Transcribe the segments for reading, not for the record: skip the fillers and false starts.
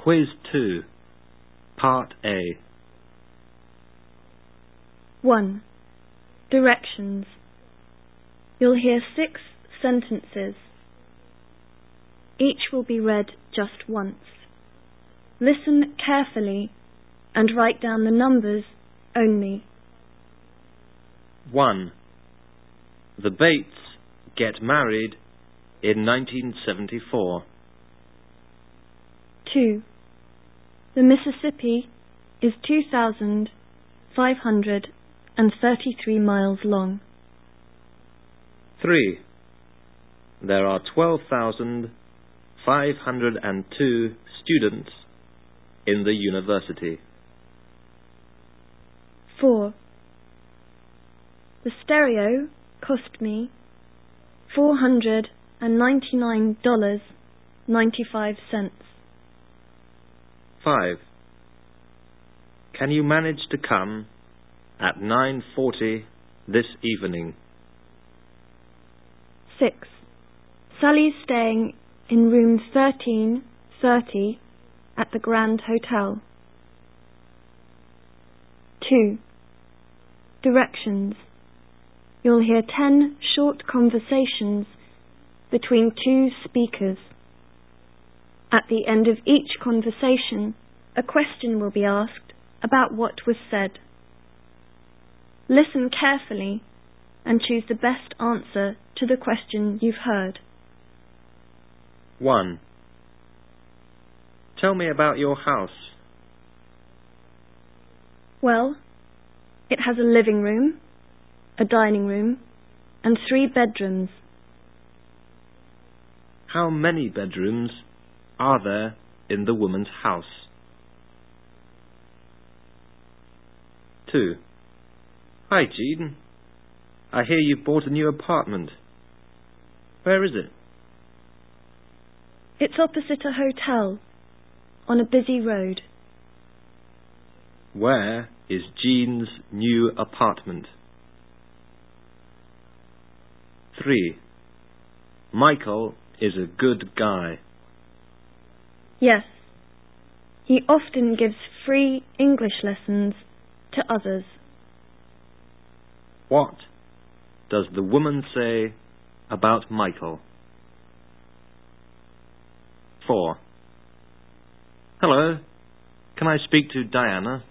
Quiz 2, Part A. 1. Directions. You'll hear 6 sentences. Each will be read just once. Listen carefully and write down the numbers only. 1. The Bates get married in 1974. 2. The Mississippi is 2,533 miles long. 3. There are 12,502 students in the university. 4. The stereo cost me $499.95. 5. Can you manage to come at 9:40 this evening? 6. Sally's staying in room 1330 at the Grand Hotel. 2. Directions. You'll hear 10 short conversations between 2 speakers. At the end of each conversation, a question will be asked about what was said. Listen carefully and choose the best answer to the question you've heard. 1. Tell me about your house. Well, it has a living room, a dining room, and 3 bedrooms. How many bedrooms are there in the woman's house? 2. Hi, Jean. I hear you bought a new apartment. Where is it? It's opposite a hotel, on a busy road. Where is Jean's new apartment? 3. Michael is a good guy. Yes. He often gives free English lessons to others. What does the woman say about Michael? 4. Hello. Can I speak to Diana?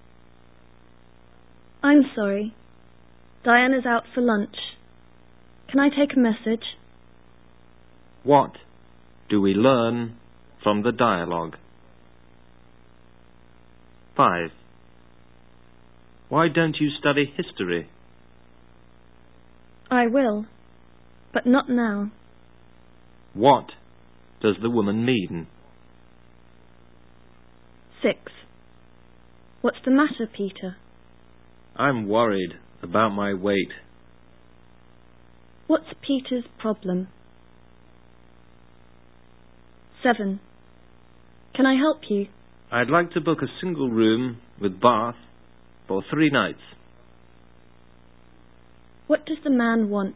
I'm sorry. Diana's out for lunch. Can I take a message? What do we learn from the dialogue? 5. Why don't you study history? I will, but not now. What does the woman mean? 6. What's the matter, Peter? I'm worried about my weight. What's Peter's problem? 7. Can I help you? I'd like to book a single room with bath for 3 nights. What does the man want?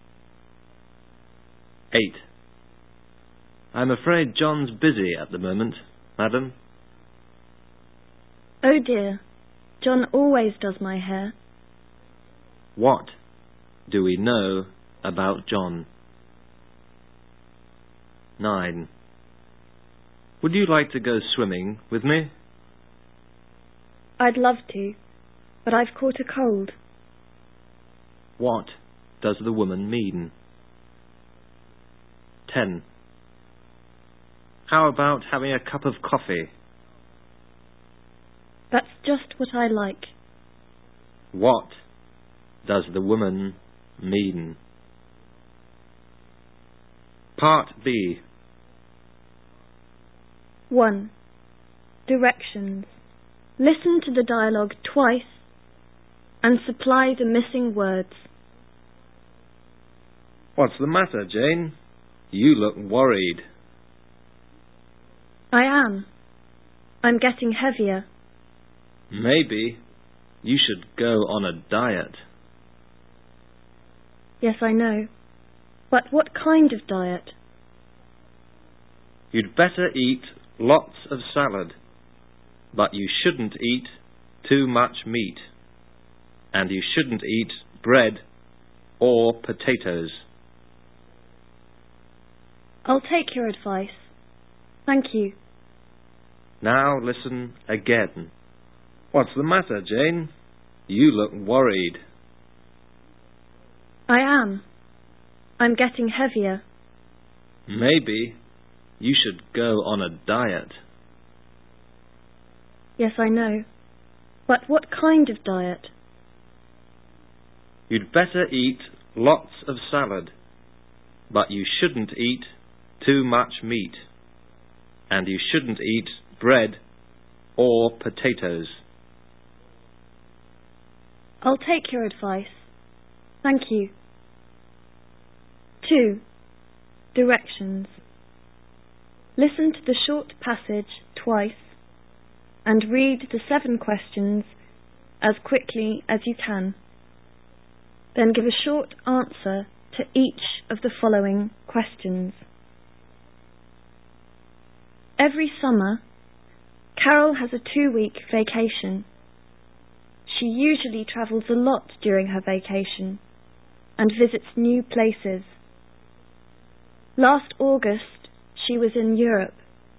8. I'm afraid John's busy at the moment, madam. Oh dear, John always does my hair. What do we know about John? 9. Would you like to go swimming with me? I'd love to, but I've caught a cold. What does the woman mean? 10. How about having a cup of coffee? That's just what I like. What does the woman mean? Part B. 1. Directions. Listen to the dialogue twice and supply the missing words. What's the matter, Jane? You look worried. I am. I'm getting heavier. Maybe you should go on a diet. Yes, I know. But what kind of diet? You'd better eat lots of salad, but you shouldn't eat too much meat, and you shouldn't eat bread or potatoes. I'll take your advice. Thank you. Now listen again. What's the matter, Jane? You look worried. I am. I'm getting heavier. Maybe you should go on a diet. Yes, I know. But what kind of diet? You'd better eat lots of salad, but you shouldn't eat too much meat, and you shouldn't eat bread or potatoes. I'll take your advice. Thank you. 2. Directions. Listen to the short passage twice and read the 7 questions as quickly as you can. Then give a short answer to each of the following questions. Every summer, Carol has a 2-week vacation. She usually travels a lot during her vacation and visits new places. Last August, she was in Europe.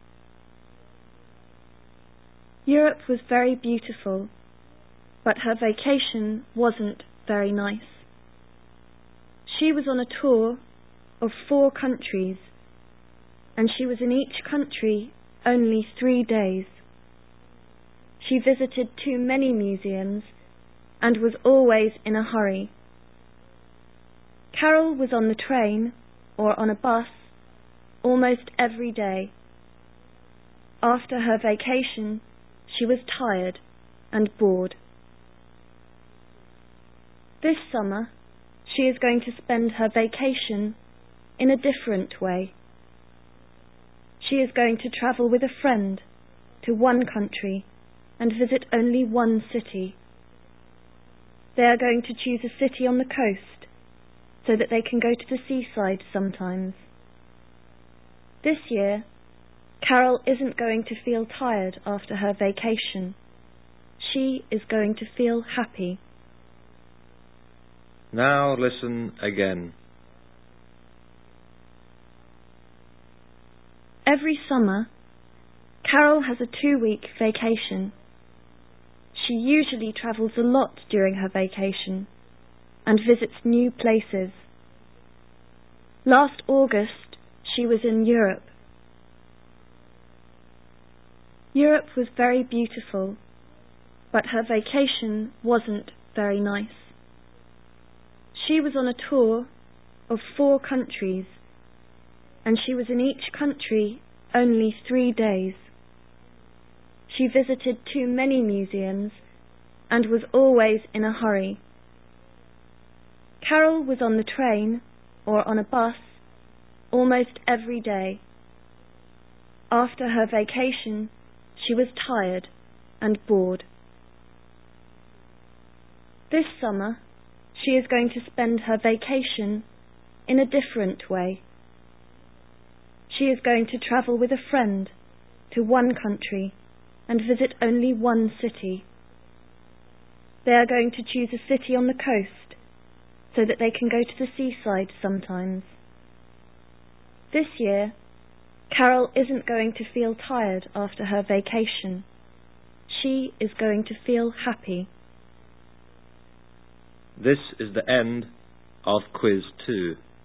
Europe was very beautiful, but her vacation wasn't very nice. She was on a tour of 4 countries, and she was in each country only 3 days. She visited too many museums and was always in a hurry. Carol was on the train or on a bus almost every day. After her vacation, she was tired and bored. This summer, she is going to spend her vacation in a different way. She is going to travel with a friend to one country and visit only one city. They are going to choose a city on the coast so that they can go to the seaside sometimes. This year, Carol isn't going to feel tired after her vacation. She is going to feel happy. Now listen again. Every summer, Carol has a 2-week vacation. She usually travels a lot during her vacation and visits new places. Last August, she was in Europe. Europe was very beautiful, but her vacation wasn't very nice. She was on a tour of 4 countries, and she was in each country only 3 days. She visited too many museums and was always in a hurry. Carol was on the train or on a bus almost every day. After her vacation, she was tired and bored. This summer, she is going to spend her vacation in a different way. She is going to travel with a friend to one country and visit only one city. They are going to choose a city on the coast so that they can go to the seaside sometimes. This year, Carol isn't going to feel tired after her vacation. She is going to feel happy. This is the end of Quiz 2.